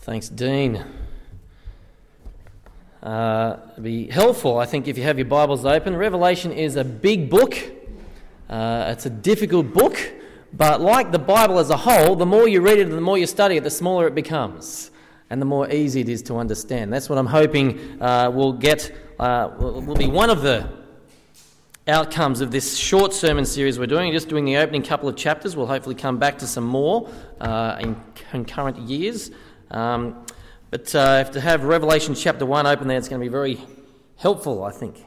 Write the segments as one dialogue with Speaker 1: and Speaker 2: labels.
Speaker 1: Thanks, Dean. It'd be helpful, I think, if you have your Bibles open. Revelation is a big book. It's a difficult book, but like the Bible as a whole, the more you read it and the more you study it, the smaller it becomes, and the more easy it is to understand. That's what I'm hoping will be one of the outcomes of this short sermon series we're doing. Just doing the opening couple of chapters. We'll hopefully come back to some more in concurrent years. But if to have Revelation chapter 1 open there, it's going to be very helpful, I think.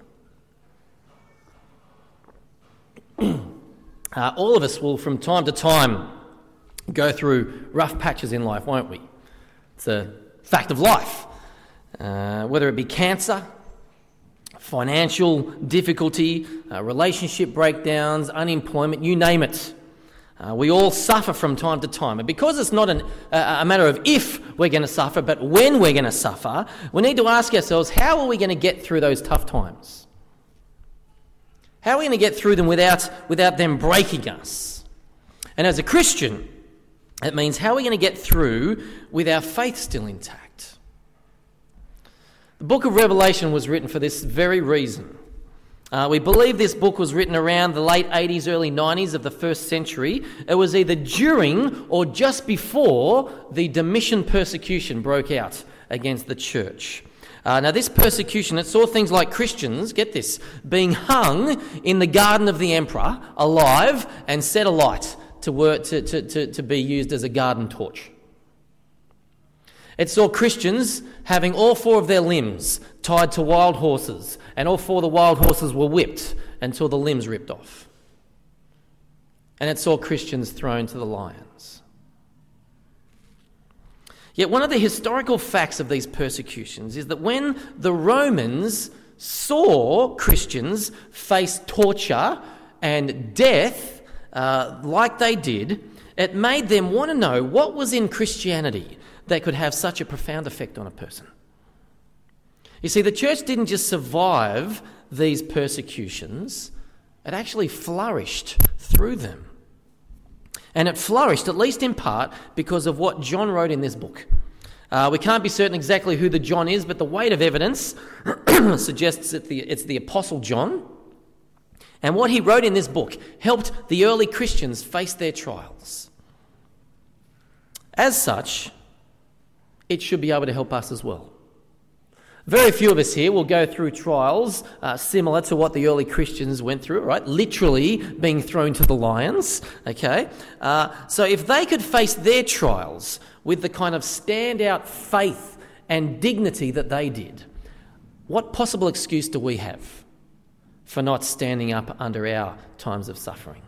Speaker 1: All of us will, from time to time, go through rough patches in life, won't we? It's a fact of life. Whether it be cancer, financial difficulty, relationship breakdowns, unemployment, you name it. We all suffer from time to time. And because it's not a matter of if we're going to suffer, but when we're going to suffer, we need to ask ourselves, how are we going to get through those tough times? How are we going to get through them without them breaking us? And as a Christian, it means how are we going to get through with our faith still intact? The book of Revelation was written for this very reason. We believe this book was written around the late 80s, early 90s of the first century. It was either during or just before the Domitian persecution broke out against the church. Now this persecution, it saw things like Christians, get this, being hung in the garden of the emperor, alive and set alight to be used as a garden torch. It saw Christians having all four of their limbs tied to wild horses, and all four of the wild horses were whipped until the limbs ripped off. And it saw Christians thrown to the lions. Yet one of the historical facts of these persecutions is that when the Romans saw Christians face torture and death like they did, it made them want to know what was in Christianity that could have such a profound effect on a person. You see, the church didn't just survive these persecutions, it actually flourished through them. And it flourished, at least in part, because of what John wrote in this book. We can't be certain exactly who the John is, but the weight of evidence suggests that it's the Apostle John. And what he wrote in this book helped the early Christians face their trials. As such, it should be able to help us as well. Very few of us here will go through trials similar to what the early Christians went through, right? Literally being thrown to the lions, okay? So if they could face their trials with the kind of standout faith and dignity that they did, what possible excuse do we have for not standing up under our times of suffering?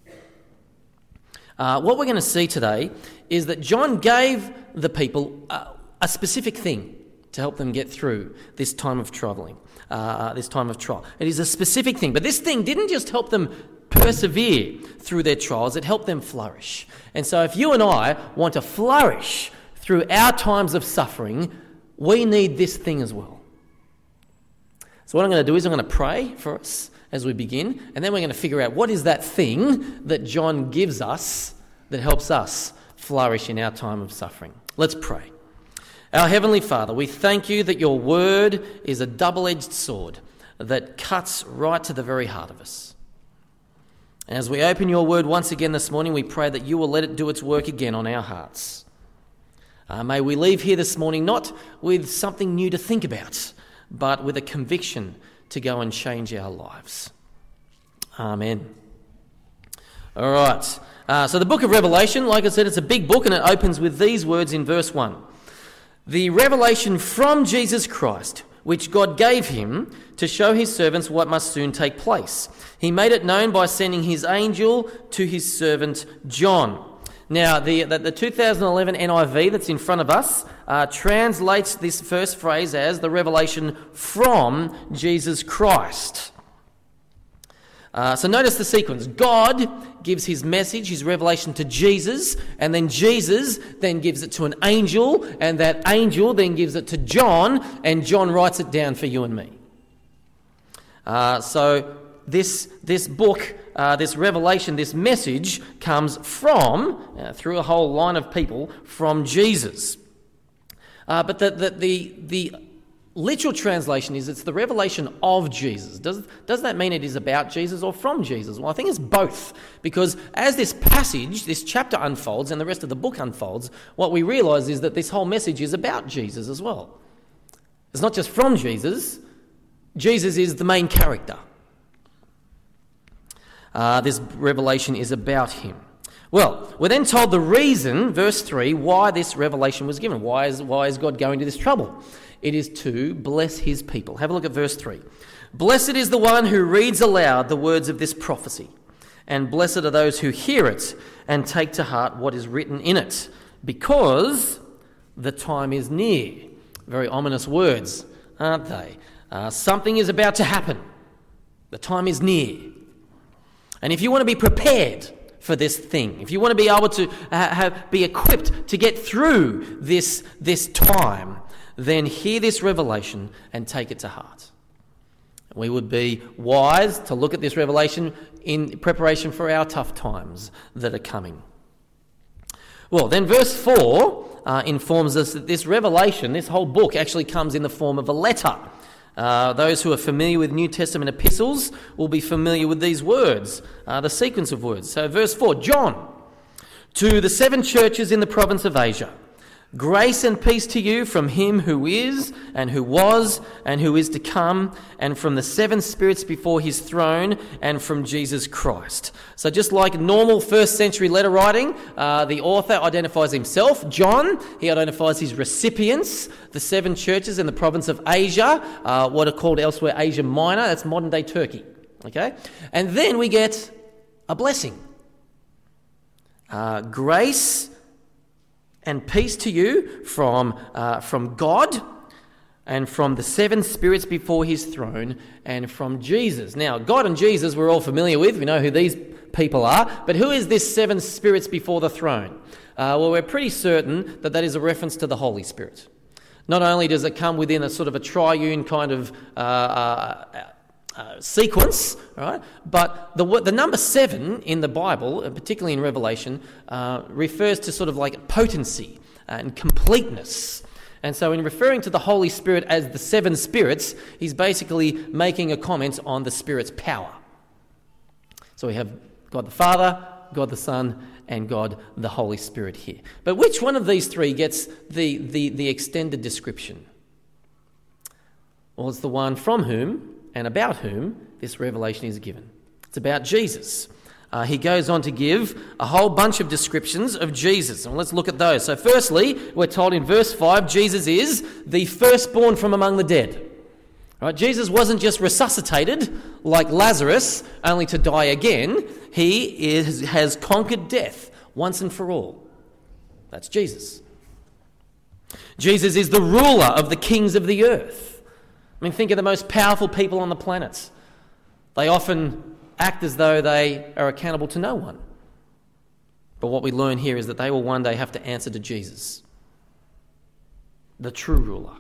Speaker 1: What we're going to see today is that John gave the people a specific thing to help them get through this time of travelling, this time of trial. It is a specific thing, but this thing didn't just help them persevere through their trials, it helped them flourish. And so if you and I want to flourish through our times of suffering, we need this thing as well. So what I'm going to do is I'm going to pray for us as we begin, and then we're going to figure out what is that thing that John gives us that helps us flourish in our time of suffering. Let's pray. Our Heavenly Father, we thank you that your word is a double-edged sword that cuts right to the very heart of us. And as we open your word once again this morning, we pray that you will let it do its work again on our hearts. May we leave here this morning not with something new to think about, but with a conviction to go and change our lives. Amen. All right. So the book of Revelation, like I said, it's a big book, and it opens with these words in verse 1. The revelation from Jesus Christ, which God gave him to show his servants what must soon take place. He made it known by sending his angel to his servant John. Now, the 2011 NIV that's in front of us translates this first phrase as the revelation from Jesus Christ. So notice the sequence. God gives his message, his revelation to Jesus, and then Jesus then gives it to an angel, and that angel then gives it to John, and John writes it down for you and me. So this book, this revelation, this message comes from, through a whole line of people, from Jesus. But the literal translation is it's the revelation of Jesus. Does that mean it is about Jesus or from Jesus? Well, I think it's both, because as this passage, this chapter unfolds and the rest of the book unfolds, what we realise is that this whole message is about Jesus as well. It's not just from Jesus. Jesus is the main character. This revelation is about him. Well, we're then told the reason, verse 3, why this revelation was given. Why is God going to this trouble? It is to bless his people. Have a look at verse 3. Blessed is the one who reads aloud the words of this prophecy, and blessed are those who hear it and take to heart what is written in it, because the time is near. Very ominous words, aren't they? Something is about to happen. The time is near. And if you want to be prepared for this thing, if you want to be able to be equipped to get through this time, then hear this revelation and take it to heart. We would be wise to look at this revelation in preparation for our tough times that are coming. Well, then verse 4 informs us that this revelation, this whole book, actually comes in the form of a letter. Those who are familiar with New Testament epistles will be familiar with these words, the sequence of words. So verse 4, John, to the 7 churches in the province of Asia, grace and peace to you from him who is, and who was, and who is to come, and from the 7 spirits before his throne, and from Jesus Christ. So just like normal first century letter writing, the author identifies himself, John. He identifies his recipients, the 7 churches in the province of Asia, what are called elsewhere Asia Minor. That's modern day Turkey. Okay? And then we get a blessing. Grace and peace to you from God, and from the 7 spirits before his throne, and from Jesus. Now, God and Jesus we're all familiar with. We know who these people are. But who is this 7 spirits before the throne? Well, we're pretty certain that is a reference to the Holy Spirit. Not only does it come within a sort of a triune kind of sequence, right? But the number 7 in the Bible, particularly in Revelation, refers to sort of like potency and completeness. And so in referring to the Holy Spirit as the 7 spirits, he's basically making a comment on the Spirit's power. So we have God the Father, God the Son, and God the Holy Spirit here. But which one of these 3 gets the extended description? Well, it's the one from whom and about whom this revelation is given. It's about Jesus. He goes on to give a whole bunch of descriptions of Jesus. And let's look at those. So firstly, we're told in verse 5, Jesus is the firstborn from among the dead. Right? Jesus wasn't just resuscitated like Lazarus, only to die again. He has conquered death once and for all. That's Jesus. Jesus is the ruler of the kings of the earth. I mean, think of the most powerful people on the planet. They often act as though they are accountable to no one. But what we learn here is that they will one day have to answer to Jesus, the true ruler.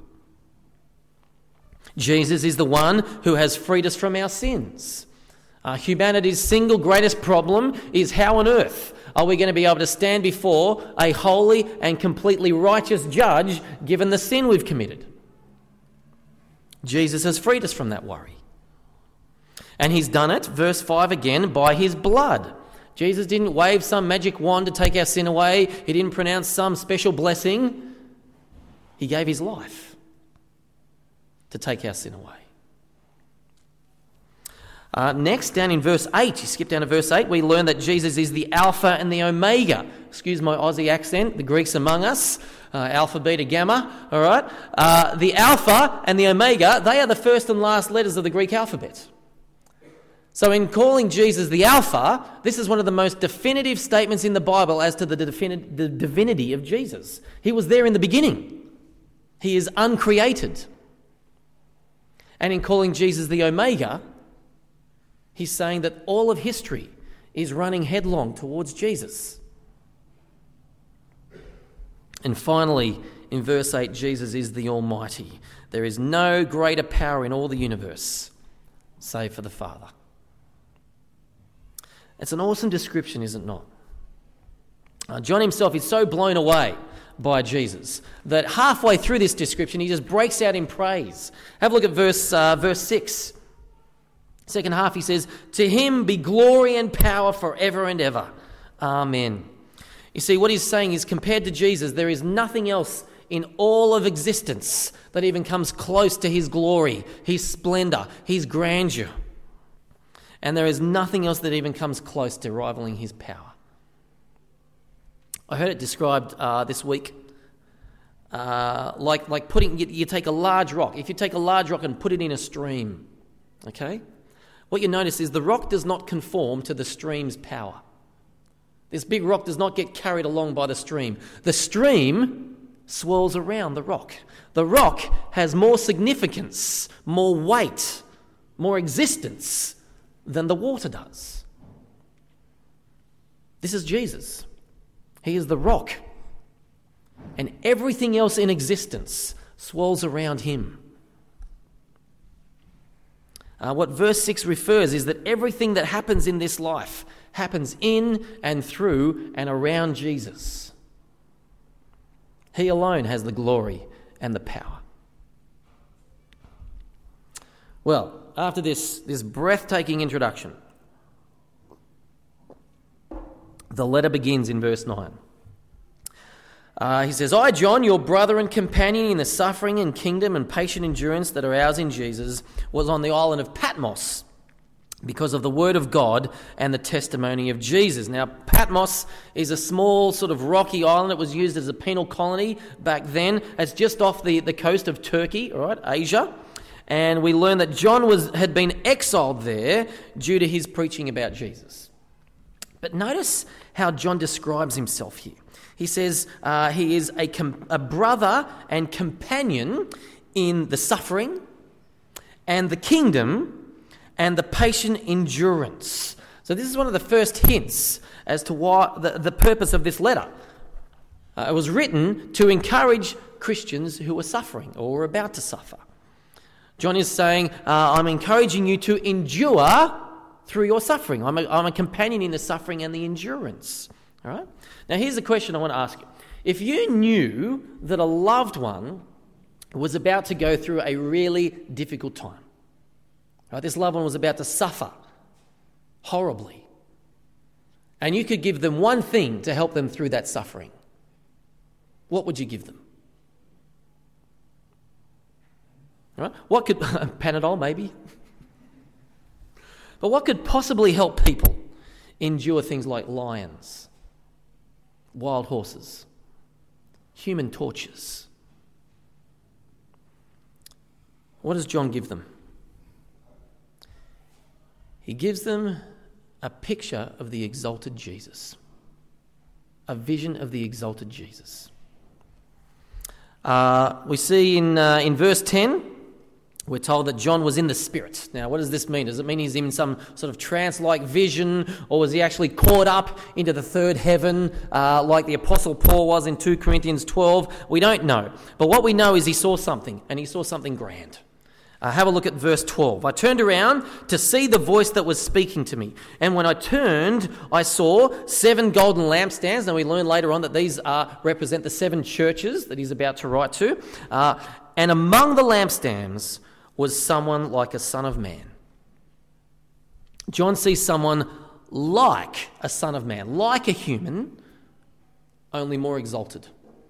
Speaker 1: Jesus is the one who has freed us from our sins. Humanity's single greatest problem is how on earth are we going to be able to stand before a holy and completely righteous judge given the sin we've committed? Jesus has freed us from that worry. And he's done it, verse 5 again, by his blood. Jesus didn't wave some magic wand to take our sin away. He didn't pronounce some special blessing. He gave his life to take our sin away. Next, down in verse 8, you skip down to verse 8, we learn that Jesus is the Alpha and the Omega. Excuse my Aussie accent, the Greeks among us. Alpha, Beta, Gamma, all right? The Alpha and the Omega, they are the first and last letters of the Greek alphabet. So in calling Jesus the Alpha, this is one of the most definitive statements in the Bible as to the divinity of Jesus. He was there in the beginning. He is uncreated. And in calling Jesus the Omega, he's saying that all of history is running headlong towards Jesus. And finally, in verse 8, Jesus is the Almighty. There is no greater power in all the universe, save for the Father. It's an awesome description, is it not? John himself is so blown away by Jesus, that halfway through this description, he just breaks out in praise. Have a look at verse 6. Second half, he says, "To him be glory and power forever and ever. Amen." You see, what he's saying is, compared to Jesus, there is nothing else in all of existence that even comes close to his glory, his splendor, his grandeur. And there is nothing else that even comes close to rivaling his power. I heard it described this week like putting, you take a large rock. If you take a large rock and put it in a stream, okay, what you notice is the rock does not conform to the stream's power. This big rock does not get carried along by the stream. The stream swirls around the rock. The rock has more significance, more weight, more existence than the water does. This is Jesus. He is the rock. And everything else in existence swirls around him. What verse 6 refers is that everything that happens in this life happens in and through and around Jesus. He alone has the glory and the power. Well, after this breathtaking introduction, the letter begins in verse 9. He says, "I, John, your brother and companion in the suffering and kingdom and patient endurance that are ours in Jesus, was on the island of Patmos because of the word of God and the testimony of Jesus." Now, Patmos is a small sort of rocky island. It was used as a penal colony back then. It's just off the coast of Turkey, all right, Asia. And we learn that John had been exiled there due to his preaching about Jesus. But notice how John describes himself here. He says he is a brother and companion in the suffering and the kingdom and the patient endurance. So this is one of the first hints as to why the purpose of this letter. It was written to encourage Christians who were suffering or were about to suffer. John is saying, I'm encouraging you to endure through your suffering. I'm a companion in the suffering and the endurance. All right? Now, here's the question I want to ask you. If you knew that a loved one was about to go through a really difficult time, right? This loved one was about to suffer horribly, and you could give them one thing to help them through that suffering, what would you give them? All right? What could Panadol maybe? But what could possibly help people endure things like lions, wild horses, human torches? What does John give them? He gives them a picture of the exalted Jesus, a vision of the exalted Jesus. We see in verse 10, we're told that John was in the Spirit. Now, what does this mean? Does it mean he's in some sort of trance-like vision, or was he actually caught up into the third heaven like the Apostle Paul was in 2 Corinthians 12? We don't know. But what we know is he saw something, and he saw something grand. Have a look at verse 12. "I turned around to see the voice that was speaking to me. And when I turned, I saw 7 golden lampstands." Now, we learn later on that these represent the 7 churches that he's about to write to. "And among the lampstands was someone like a son of man." John sees someone like a son of man, like a human, only more exalted.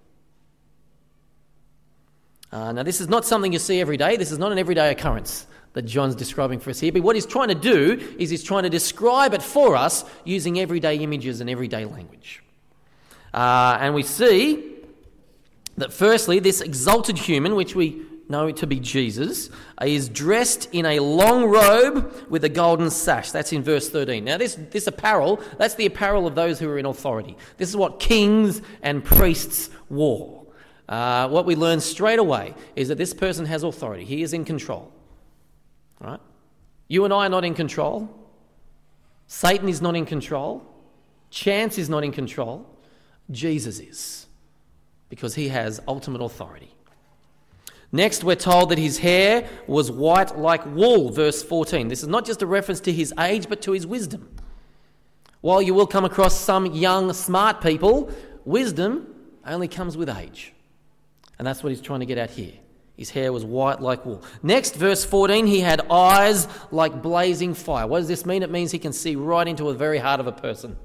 Speaker 1: Now, this is not something you see every day. This is not an everyday occurrence that John's describing for us here. But what he's trying to do is he's trying to describe it for us using everyday images and everyday language. And we see that firstly, this exalted human, which we know to be Jesus, is dressed in a long robe with a golden sash. That's in verse 13. Now, this apparel, that's the apparel of those who are in authority. This is what kings and priests wore. What we learn straight away is that this person has authority. He is in control. All right? You and I are not in control. Satan is not in control. Chance is not in control. Jesus is, because he has ultimate authority. Next, we're told that his hair was white like wool, verse 14. This is not just a reference to his age, but to his wisdom. While you will come across some young, smart people, wisdom only comes with age. And that's what he's trying to get at here. His hair was white like wool. Next, verse 14, he had eyes like blazing fire. What does this mean? It means he can see right into the very heart of a person.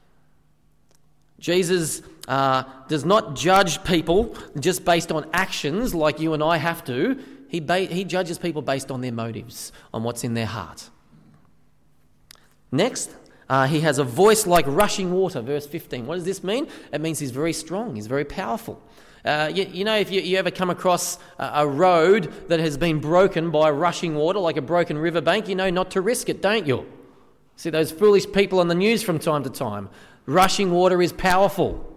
Speaker 1: Jesus does not judge people just based on actions like you and I have to. He judges people based on their motives, on what's in their heart. Next, he has a voice like rushing water, verse 15. What does this mean? It means he's very strong, he's very powerful. You know, if you ever come across a road that has been broken by rushing water, like a broken riverbank, you know not to risk it, don't you? See those foolish people on the news from time to time. Rushing water is powerful,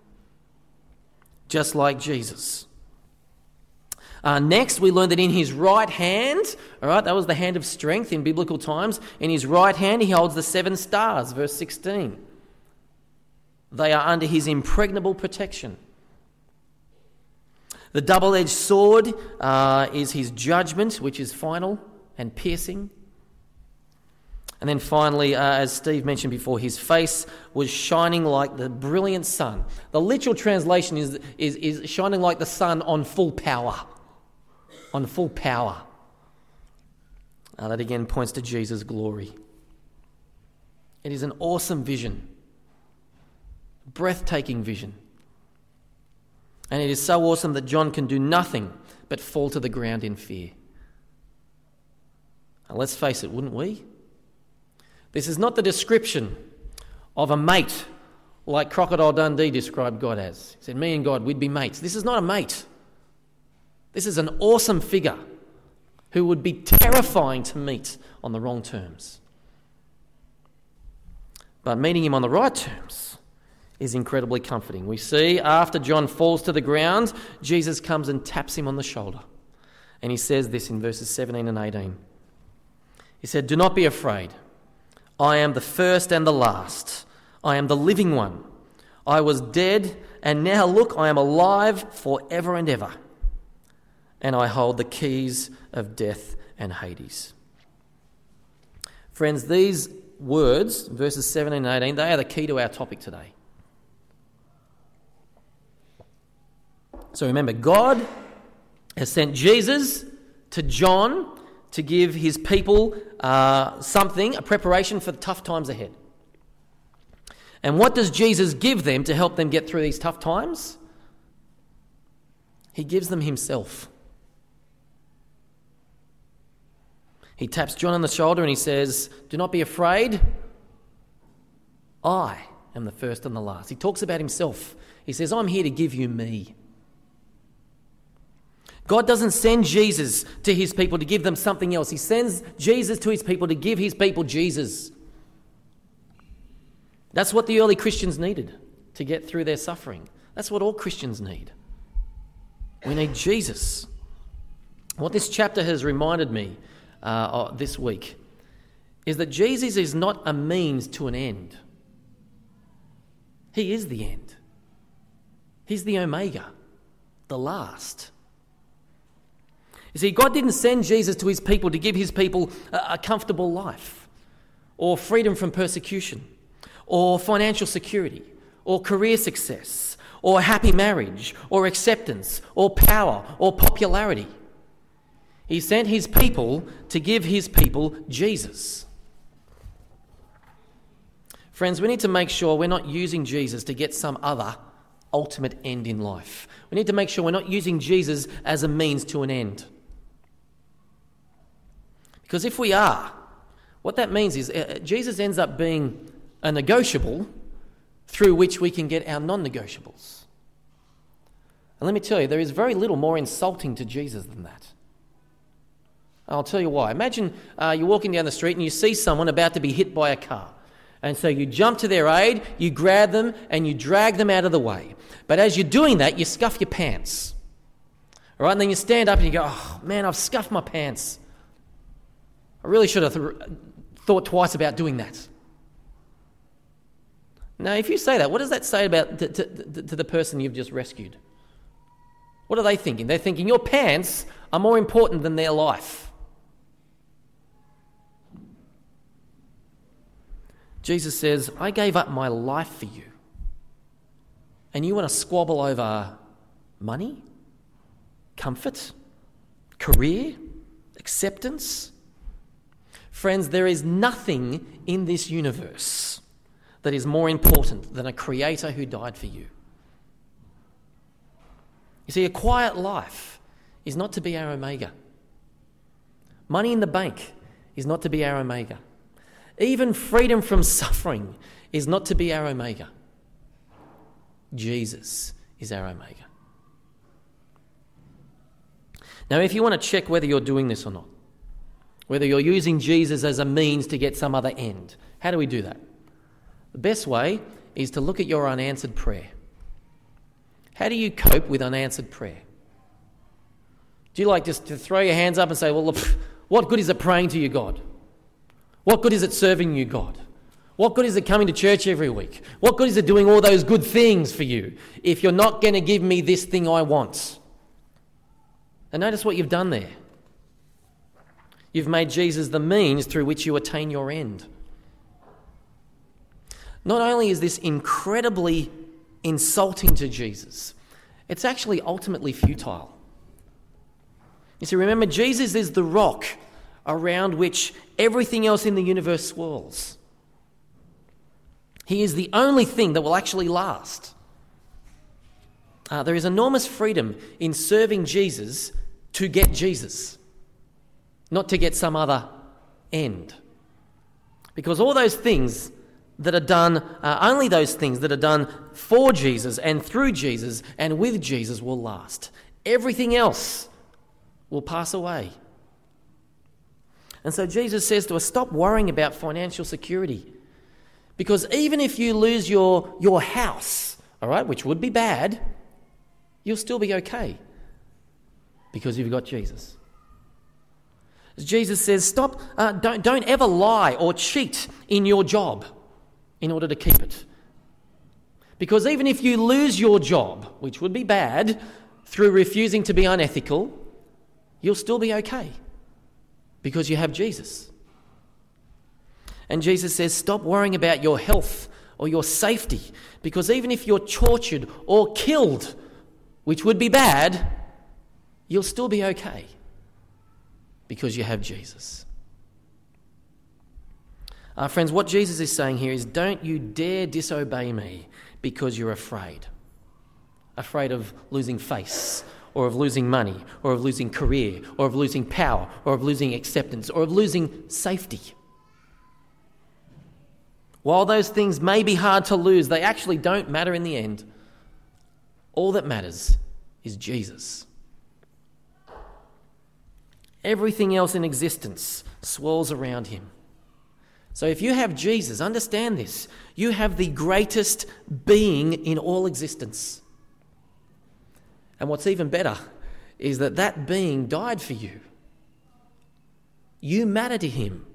Speaker 1: just like Jesus. Next, we learned that in his right hand, all right, that was the hand of strength in biblical times. In his right hand, he holds the 7 stars, verse 16. They are under his impregnable protection. The double-edged sword is his judgment, which is final and piercing. And then finally, as Steve mentioned before, his face was shining like the brilliant sun. The literal translation is shining like the sun on full power. On full power. That again points to Jesus' glory. It is an awesome vision. Breathtaking vision. And it is so awesome that John can do nothing but fall to the ground in fear. Now, let's face it, wouldn't we? This is not the description of a mate like Crocodile Dundee described God as. He said, me and God, we'd be mates. This is not a mate. This is an awesome figure who would be terrifying to meet on the wrong terms. But meeting him on the right terms is incredibly comforting. We see after John falls to the ground, Jesus comes and taps him on the shoulder. And he says this in verses 17 and 18. He said, do not be afraid. I am the first and the last. I am the living one. I was dead, and now look, I am alive forever and ever. And I hold the keys of death and Hades. Friends, these words, verses 17 and 18, they are the key to our topic today. So remember, God has sent Jesus to John to give his people a preparation for the tough times ahead. And what does Jesus give them to help them get through these tough times? He gives them himself. He taps John on the shoulder and he says, do not be afraid. I am the first and the last. He talks about himself. He says, I'm here to give you me. God doesn't send Jesus to his people to give them something else. He sends Jesus to his people to give his people Jesus. That's what the early Christians needed to get through their suffering. That's what all Christians need. We need Jesus. What this chapter has reminded me this week is that Jesus is not a means to an end. He is the end. He's the Omega, the last. You see, God didn't send Jesus to his people to give his people a comfortable life, or freedom from persecution, or financial security, or career success, or happy marriage, or acceptance, or power, or popularity. He sent his people to give his people Jesus. Friends, we need to make sure we're not using Jesus to get some other ultimate end in life. We need to make sure we're not using Jesus as a means to an end. Because if we are, what that means is Jesus ends up being a negotiable through which we can get our non-negotiables. And let me tell you, there is very little more insulting to Jesus than that. I'll tell you why. Imagine you're walking down the street and you see someone about to be hit by a car. And so you jump to their aid, you grab them and you drag them out of the way. But as you're doing that, you scuff your pants. All right, and then you stand up and you go, oh man, I've scuffed my pants. I really should have thought twice about doing that. Now, if you say that, what does that say about to the person you've just rescued? What are they thinking? They're thinking your pants are more important than their life. Jesus says, I gave up my life for you. and you want to squabble over money, comfort, career, acceptance, friends, there is nothing in this universe that is more important than a creator who died for you. You see, a quiet life is not to be our omega. Money in the bank is not to be our omega. Even freedom from suffering is not to be our omega. Jesus is our omega. Now, if you want to check whether you're doing this or not, whether you're using Jesus as a means to get some other end, how do we do that? The best way is to look at your unanswered prayer. How do you cope with unanswered prayer? Do you like just to throw your hands up and say, well, look, what good is it praying to you, God? What good is it serving you, God? What good is it coming to church every week? What good is it doing all those good things for you if you're not going to give me this thing I want? And notice what you've done there. You've made Jesus the means through which you attain your end. Not only is this incredibly insulting to Jesus, it's actually ultimately futile. You see, remember, Jesus is the rock around which everything else in the universe swirls. He is the only thing that will actually last. There is enormous freedom in serving Jesus to get Jesus, not to get some other end. Because all those things that are done, only those things that are done for Jesus and through Jesus and with Jesus will last. Everything else will pass away. And so Jesus says to us, stop worrying about financial security. Because even if you lose your house, all right, which would be bad, you'll still be okay because you've got Jesus. As Jesus says, don't ever lie or cheat in your job in order to keep it. Because even if you lose your job, which would be bad, through refusing to be unethical, you'll still be okay because you have Jesus. And Jesus says, stop worrying about your health or your safety, because even if you're tortured or killed, which would be bad, you'll still be okay because you have Jesus. Friends, what Jesus is saying here is, don't you dare disobey me because you're afraid. Afraid of losing face, or of losing money, or of losing career, or of losing power, or of losing acceptance, or of losing safety. While those things may be hard to lose, they actually don't matter in the end. All that matters is Jesus. Everything else in existence swirls around him. So if you have Jesus, understand this, you have the greatest being in all existence. And what's even better is that being died for you. You matter to him.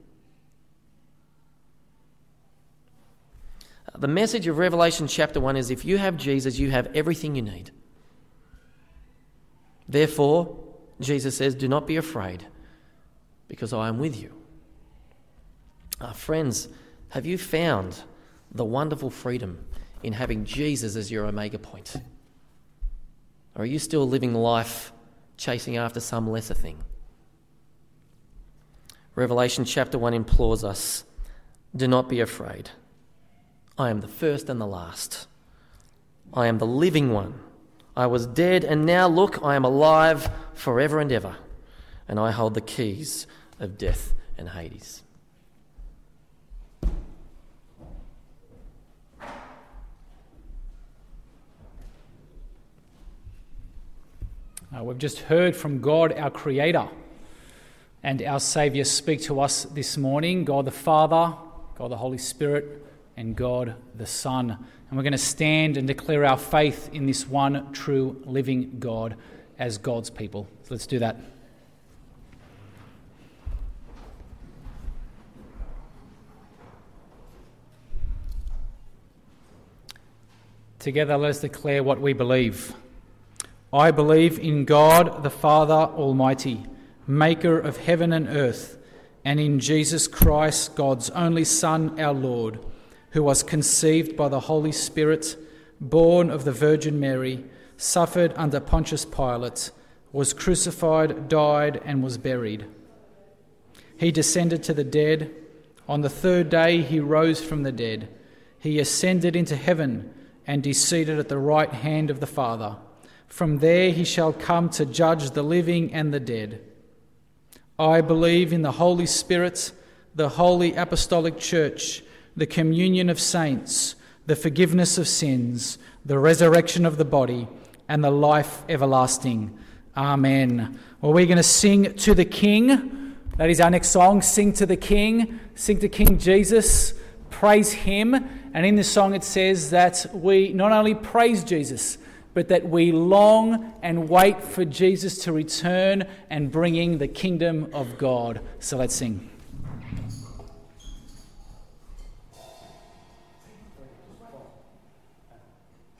Speaker 1: The message of Revelation chapter 1 is, if you have Jesus, you have everything you need. Therefore, Jesus says, do not be afraid, because I am with you. Friends, have you found the wonderful freedom in having Jesus as your omega point? Or are you still living life chasing after some lesser thing? Revelation chapter 1 implores us, do not be afraid. I am the first and the last. I am the living one. I was dead, and now look, I am alive forever and ever, and I hold the keys of death and Hades.
Speaker 2: We've just heard from God, our Creator, and our Saviour speak to us this morning, God the Father, God the Holy Spirit, and God the Son. And we're going to stand and declare our faith in this one true living God as God's people. So let's do that. Together, let us declare what we believe. I believe in God, the Father Almighty, maker of heaven and earth, and in Jesus Christ, God's only Son, our Lord, who was conceived by the Holy Spirit, born of the Virgin Mary, suffered under Pontius Pilate, was crucified, died, and was buried. He descended to the dead. On the third day he rose from the dead. He ascended into heaven and is seated at the right hand of the Father. From there he shall come to judge the living and the dead. I believe in the Holy Spirit, the holy apostolic church, the communion of saints, the forgiveness of sins, the resurrection of the body, and the life everlasting. Amen. Well, we're going to sing to the King. That is our next song, Sing to the King. Sing to King Jesus, praise him. And in this song it says that we not only praise Jesus, but that we long and wait for Jesus to return and bringing the kingdom of God. So let's sing.